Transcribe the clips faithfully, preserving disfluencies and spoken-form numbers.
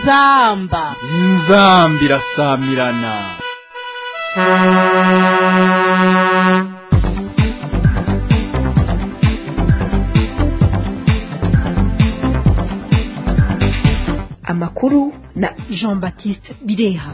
inzamba inzamba irasamirana. Amakuru na Jean Baptiste Bireha.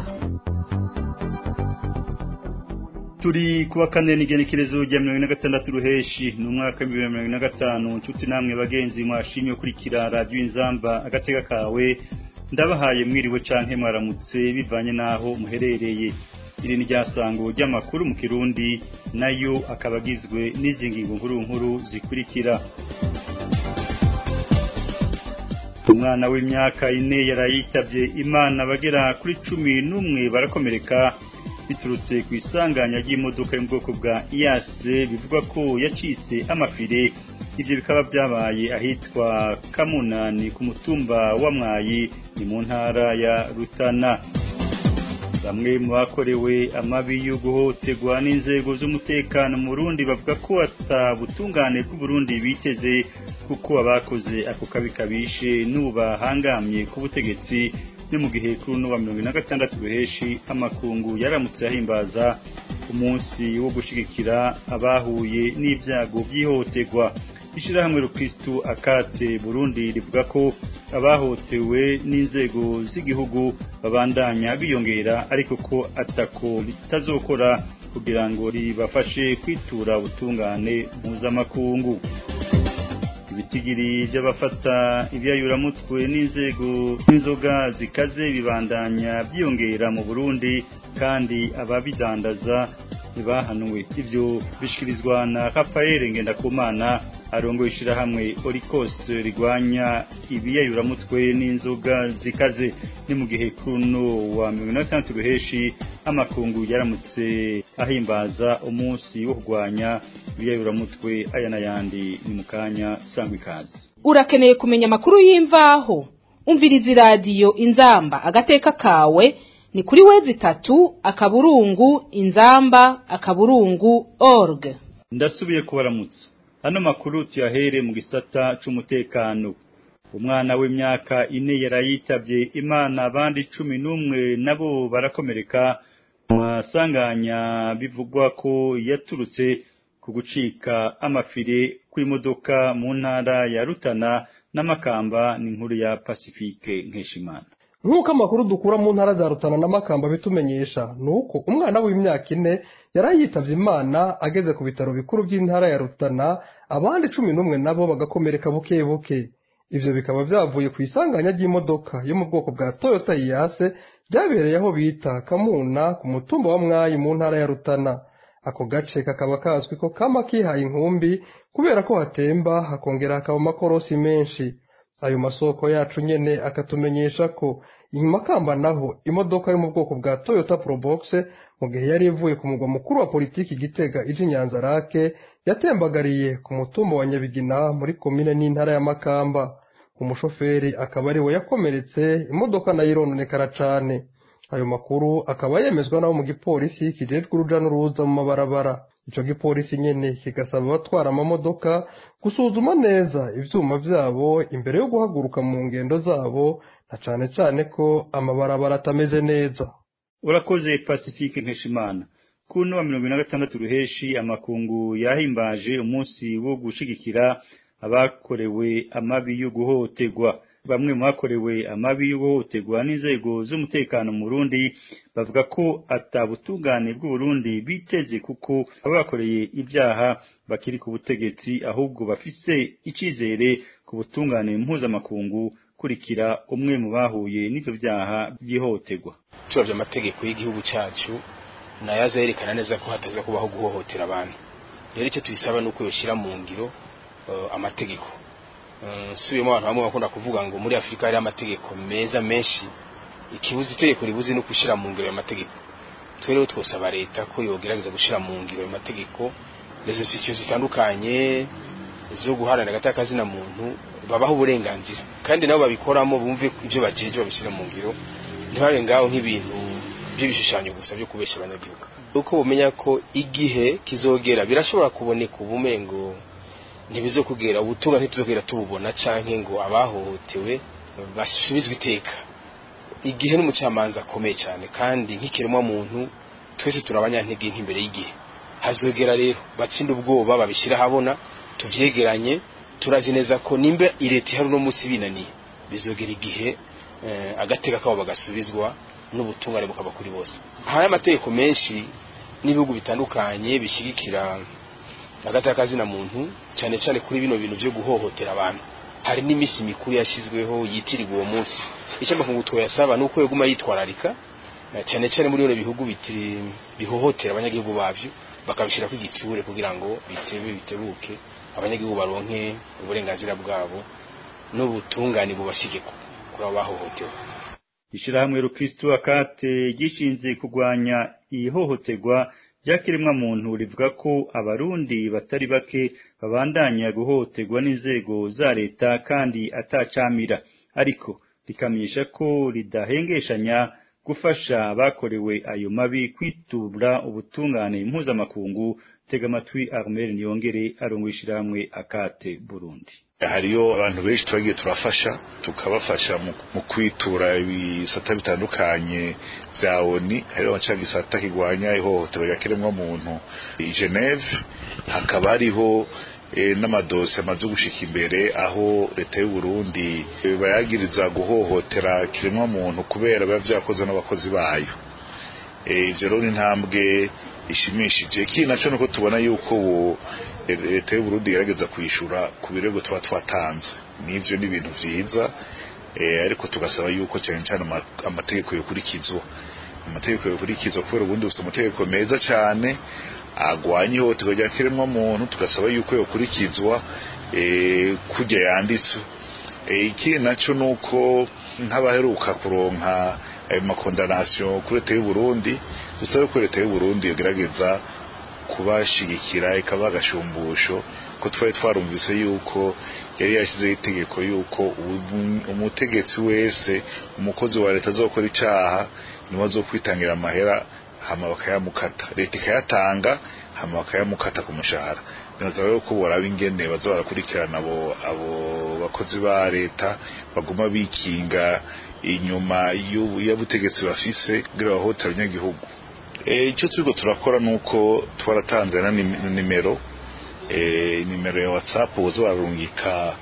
Turi kuwa kane n'igenekerezo rya mirongo ine na gatandatu ruheshi mu mwaka wa bibiri na mirongo ine na gatanu. Nshuti namwe bagenzi mwashimye kurikira radio Inzamba agatega kawe, ndabahaye mwiriwe canke mwaramutse bivanye naho muherereye. Iri ni ryasango ry'amakuru mu Kirundi, nayo akabagizwe n'izi ngingo nkuru nkuru zikurikira. Umwana w'imyaka ine yarayitavye Imana, bagera kuri cumi n'umwe barakomereka biturutse ku isanganya ry'imodoka yo mu bwoko bwa Iyase, bivugwa ko yacitse amafire. Ivyo bikaba byabaye ahitwa Kamunani ku mutumba wa Mwayi ni mu ntara ya Rutana. Bamwe mu bakorewe amabi yo guhotegwa n'inzego z'umutekano mu Burundi bavuga ko atabutungane bw'u Burundi biteze, kuko abakoze ako kabi kabishe n'ubahangamye ku butegetsi. Ni mu gihe kuri no wa mirongo ine na gatandatu ruheshi amakungu yaramutse ahimbaza umunsi wo gushigikira abahuye n'ibyago by'ihotegwa. Ishirahamwe Rukristo Akate Burundi rivuga ko abahotewe n'inzego z'igihugu babandanya biyongera, ariko ko atako litazokora kugira ngo ribafashe kwitura ubutungane mpuzamakungu. Ibitigiri by'abafata ibyayuramutwe n'inzego n'inzoga zikaze bibandanya byiyongera mu Burundi, kandi ababidandaza ntibahanuwe. Ivyo bishikirizwa na Raphael Ngendakumana arongoye ishirahamwe Orikos rigwanya ibiyayuramutwe n'inzoga zikaze. Ni mu gihe kuno wa mirongo ine na gatandatu ruheshi amakungu yaramutse ahimbaza umunsi wo kurwanya ibiyayuramutwe. Aya n'ayandi ni mukanya sangwa ikaze. Urakeneye kumenya amakuru y'imvaho? Umviriza radio Inzamba agateka kawe, ni kuri wezi tatu akaburungu inzamba akaburungu org. Ndasubiye kubaramutsa. Hano makuru tuyahere mu gisata c'umutekano. Umwana w'imyaka ine yarayitavye Imana, abandi cumi n'umwe nabo barakomereka. Mwasanganya bivugwa ko yaturutse ku gucika amafire kw'imodoka mu ntara ya Rutana n'Amakamba. Ni inkuru ya Pacifique Nkeshimana. Nk'uko amakuru dukura mu ntara za Rutana n'Amakamba bitumenyesha, nuko umwana w'imyaka ine yarayitavye Imana ageze ku bitaro bikuru by'intara ya Rutana, abandi cumi n'umwe nabo bagakomereka buke buke. Ivyo bikaba byavuye ku isanganya ry'imodoka yo mu bwoko bwa Toyota Iyase byabereye aho bita Kamuna ku mutumba wa Mwayi mu ntara ya Rutana. Ako gace kakaba kazwi ko kama kihaye inkumbi kubera ko hatemba hakongera hakaba amakorosi menshi. Ayo masoko yacu nyene akatumenyesha ko inyuma Kamba naho imodoka yo mu bwoko bwa Toyota Probox mu gihe yari ivuye ku mugwa mukuru wa politiki Gitega ije Nyanzarake yatembagariye ku mutumba wa Nyabigina muri komine n'intara ya Makamba. Umushoferi akaba ari we yakomeretse, imodoka nayo irononekara cane. Ayo makuru akaba yemezwa naho mu gipolisi kijejwe uruja n'uruza mu mabarabara. Ico gipolisi nyene kigasaba abatwara amamodoka gusuzuma neza ivyuma vyabo imbere yo guhaguruka mu ngendo zabo, na cane cane ko amabarabara atameze neza. Urakoze Pacifique Nkeshimana. Kuno wa mirongo ine na gatandatu ruheshi amakungu yahimbaje umunsi wo gushigikira abakorewe amabi yo guhotegwa. Bamwe mu bakorewe amabi yo guhotegwa n'inzego z'umutekano mu Burundi bavuga ko atabutungane bw'u Burundi biteze, kuko abakoreye ibyaha bakiri ku butegetsi, ahubwo bafise icizere ku butungane mpuzamakungu. Kurikira umwe mu bahuye n'ivyo byaha by'ihotegwa. Turavye amategeko y'igihugu cyacu nayo azerekana neza ko hataza kubaho guhohotera abantu. Rero icyo tubisaba nuko yoshira mu ngiro uh, amategeko. Nsubiyemo abantu bamwe bakunda kuvuga ngo muri Afrika hari amategeko meza menshi, ikibuzi itegeko ribuzi no gushira mu ngiro y'amategeko. Twero twosaba leta ko yogerageza gushira mu ngiro y'amategeko, lezo situation zitandukanye zo guharana gataka zina muntu babaho uburenganzira, kandi nabo babikoramo bumve ibyo bajeje babishira mu ngiro, ntibabe ngaho nk'ibintu by'ibishushanyo gusa byo kubesha abanyagihugu. Uko bumenya ko igihe kizogera birashobora kuboneka ubumengo ntibizo kugera ubutunga ntituzogera tububona canke ngo abahohotewe basubizwe iteka. igihe n'umucamanza akomeye cyane kandi nk'ikiremwa muntu twese turabanyantege imbere y'igihe hazogera rero batsinda ubwoba babishira habona tuvyegeranye turazi neza ko nimba ireti hari no musi binaniye bizogera igihe eh, agateka kabo bagasubizwa n'ubutungane bukaba kuri bose. Hari amategeko menshi n'ibihugu bitandukanye bishigikira agateka kazina muntu cyane cyane kuri bino bintu byo guhohotera abantu. Hari n'imisi mikuru yashizweho yitirirwa uwo munsi. Icyo mbakungu twoyasaba nuko yoguma yitwararika cyane cyane muri bino bihugu bitiri bihohotera abanyagihugu bavyo bakabishira ku gitsure kugira ngo bitebe bitebuke abanyagihugu baronke uburenganzira bwabo n'ubutungane bubashigeko kuri abahohotewe. Ishirahamwe Rukristo Akate gishinze kugwanya ihohoterwa ryakiremwa muntu rivuga ko abarundi batari bake babandanya guhohoterwa n'inzego za leta kandi atacamira, ariko rikamenyesha ko ridahengeshanya gufasha abakorewe ayo mabi kwitura ubutungane impuzamakungu. Tega amatwi Armel Niyongere arongo ishirahamwe Akate Burundi. Hariyo abantu benshi twagiye turafasha tukabafasha mu kwitura ibisata bitandukanye vya O N U. Hariyo abacaga isata kigwanya ihohoterwa ryakiremwa muntu i Geneve, hakaba hariho E, n'amadosi amaze gushika imbere aho leta y'u Burundi e, bayagiriza guhohotera kiremwa muntu kubera biba vyakozwe n'abakozi bayo. Ivyo rero intambwe ishimishije. Iki naco nuko tubona yuko leta y'u Burundi yarageza kwishura ku birego tuba twatanze, n'ivyo ni ibintu vyiza, e, ariko tugasaba yuko cyane cyane amategeko yokurikizwa amategeko yokurikizwa kubera ubundi bufite amategeko meza cyane agwanye ihohoterwa ryakiremwa muntu, tugasaba yuko yokurikizwa eh kujya yanditse. Eh iki naco nuko nk'abaheruka kuronka ayo makondanation kuri leta y'u Burundi, dusaba ko leta y'u Burundi yogerageza kubashigikira ikaba gashumbusho ko twari twarumvise yuko yari yashize itegeko yuko umutegetsi wese umukozi wa leta azokora icaha niwazo kwitangira amahera hama bakayamukata, leta ikayatanga hama bakayamukata ku mushahara. Nazawe yuko boraba ingene baza barakurikirana abo abo bakozi ba leta baguma bikinga inyuma y'ubutegetsi bafise kugira bahotera abanyagihugu. Eh ico turiko turakora nuko twaratanze na nimero eh nimero ya WhatsApp uzo barungika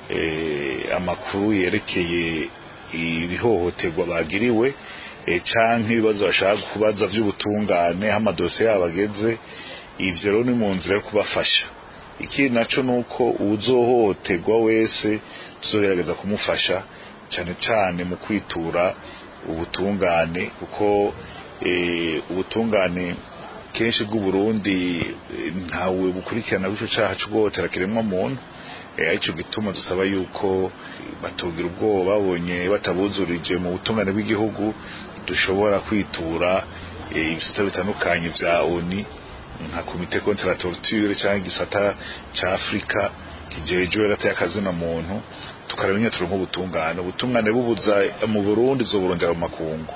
eh amakuru yerekeye ibihohoterwa bagiriwe e canke ibibazo bashaka kubaza vy'ubutungane amadose yabageze. Ivyo rero ni mu nzira yo kubafasha. Iki naco nuko uzohoterwa wese tuzogerageza kumufasha cyane cyane mu kwitura ubutungane, kuko e, ubutungane kenshi bw'u Burundi ntawe bukurikirana bico caha cyo guhotera kiremwa muntu. E, ico gituma dusaba yuko batogira ubwoba babonye batabuzurije mu butungane bw'igihugu dushobora kwitura ibisata e, bitandukanye vya O N U nka komite contre la torture cyangwa igisata ca Afrika kijejwe gata yakazina muntu, tukarabenya turonko ubutungane ubutungane bubuza mu Burundi zo burondera mu makungu.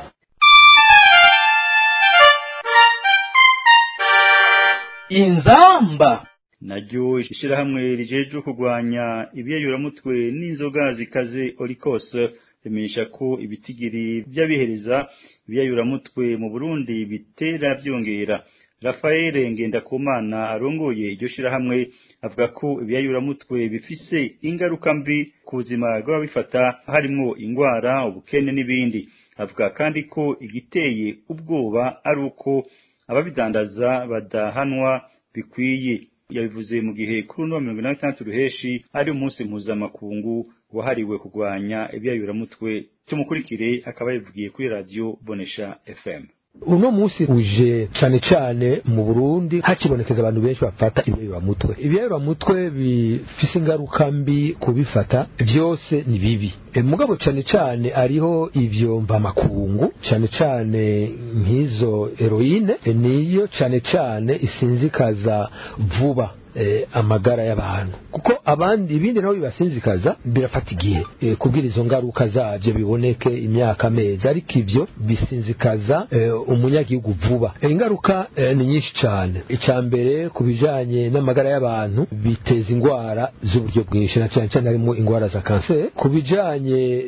Inzamba naryo ishirahamwe rijeje kugwanya ibiyayuramutwe n'inzoga zikaze Olikos bimenyesha ko ibitigiri by'abihereza ibiyayuramutwe mu Burundi bitera byongera. Rafael Ngendakumana arongoye iryo shirahamwe avuga ko ibiyayuramutwe bifise ingaruka mbi ku buzima bw'ababifata harimo ingwara, ubukene n'ibindi. Avuga kandi ko igiteye ubwoba ari uko ababidandaza badahanwa bikwiye. Yabivuze mu gihe kuri no mirongo itandatu ruheshi ari umunsi mpuzamakungu wahariwe kugwanya ibiyayuramutwe. Tumukurikire akaba yavugiye kuri radio Bonesha F M. Uno musi uje cyane cyane mu Burundi hakibonekeza abantu benshi bafata ibiyayuramutwe. Ibiyayuramutwe bifise ingaruka mbi kubifata byose ni bibi. E, mugabo cyane cyane ariho ivyo mva makungu cyane cyane nk'izo heroine e, niyo cyane cyane isinzikaza vuba eh, amagara y'abantu kuko abandi ibindi nabo bibasinzikaza birafata igihe eh, kugira izo ngaruka zavyo biboneke imyaka amezi ariko ivyo bisinzikaza eh, umunyagihugu vuba e, ingaruka eh, ni nyinshi cyane icambere kubijanye n'amagara y'abantu biteza ingwara z'uburyo bwinshi na cyane cyane harimo ingwara za cancer kubijanye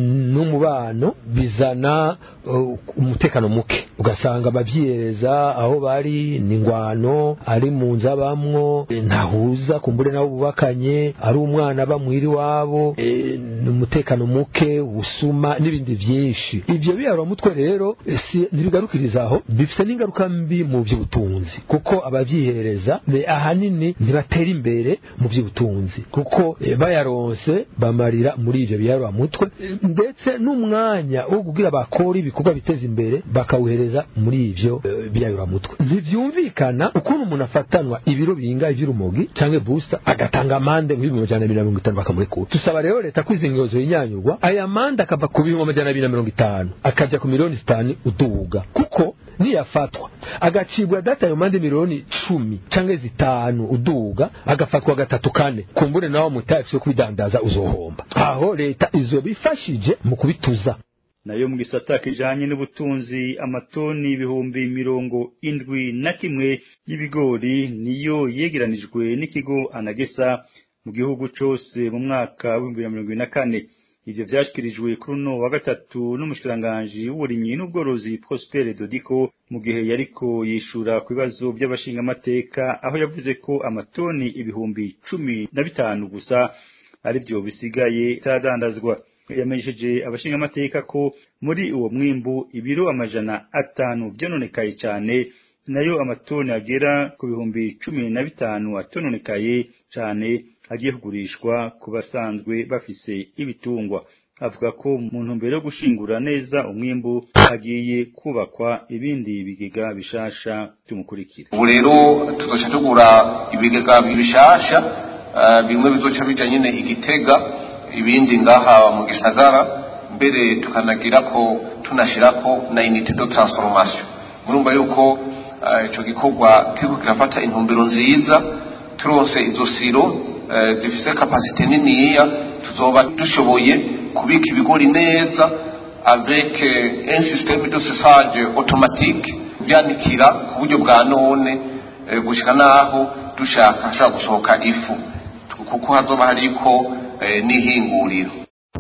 n'umubano bizana uh, umutekano muke ugasanga abavyereza aho bari ningwano ari mu nzabamwo e, ntahuza kumbure nabo bubakanye ari umwana bamwiri wabo e, umutekano muke usuma n'ibindi byinshi ivyo biyarwa mutwe rero e, si nibigarukiriza aho bifite n'ingaruka mbi mu by'ubutunzi kuko abavyihereza be ahanini ntibatera imbere mu by'ubutunzi kuko e, bayaronse bamarira muri ivyo biyarwa mutwe e, ndetse n'umwanya wo kugira bakora ibikorwa biteza imbere bakawuhereza muri ivyo e, biyarwa mutwe ntivyumvikana ukuntu umuntu afatanwa ibiro binga ivy'urumogi canke booster agatanga amande mu bihumbi amajana abiri na mirongo itanu bakamurekura tusaba rero leta kwizingozo yinyanyurwa aya mande akava ku bihumbi amajana abiri na mirongo itanu akaja ku miliyoni zitanu uduga kuko niyafatwa agacibwa data yo mande miliyoni cumi canke zitanu uduga agafatwa gatatu kane kumbure naho mutaxi yo kubidandaza uzohomba aho leta izo bifashije mu kubituza nayo mu gisata kijanye n'ubutunzi amatoni ibihumbi mirongo indwi na kimwe y'ibigori niyo yegeranijwe n'ikigo Anagesa mu gihugu cose mu mwaka wa bibiri na mirongo ibiri na kane ivyo vyashikirijwe kuri uno wa gatatu n'umushikiranganje w'uburimyi n'ubworozi Prosper Dodiko mu gihe yariko yishura ku bibazo by'abashinga amateka aho yavuze ko amatoni ibihumbi cumi na bitanu gusa ari byo bisigaye tadandazwa yamenyesheje abashinga amateka ko muri uwo mwimbu ibiro amajana atanu byononekaye cyane nayo amatoni agera ku bihumbi cumi na bitanu atononekaye cyane agiye kugurishwa ku basanzwe bafise ibitungwa avuga ko mu ntumbero yo gushingura neza umwimbu agiye kubakwa ibindi bigega bishasha tumukurikira ubu rero tuzoca tugura ibigega bishasha uh, bimwe bizoca bija nyine igitega ibindi ngaha mu gisagara mbere tukanagira ko tunashirako na unité de transformation murumva yuko ico uh, gikorwa kiriko kirafata intumbero nziza turonse izo siro uh, zifise capacité niniya tuzoba dushoboye kubika ibigori neza avec uh, un système de séchage automatique byanikira ku buryo bwa none uh, gushika naho dushaka ashaka gusohoka ifu kuko hazoba hariko uh, n'ihinguriro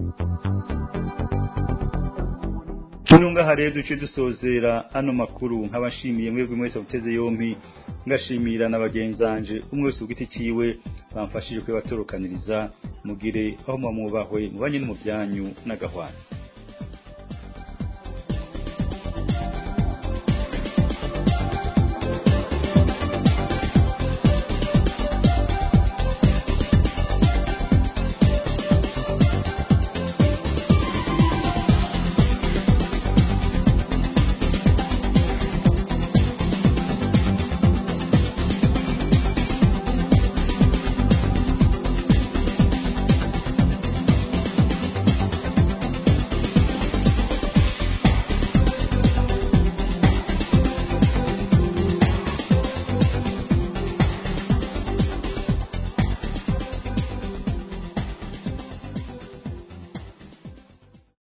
Tununga hare duce dusozera ano makuru nk'abashimiye mwebwe mwese muteze yompi ngashimira n'abagenzanje umwe wese ugiti ciwe bamfashije kwe batorokaniriza mugire aho mwamubahwe mubanye no mu byanyu n'agahwana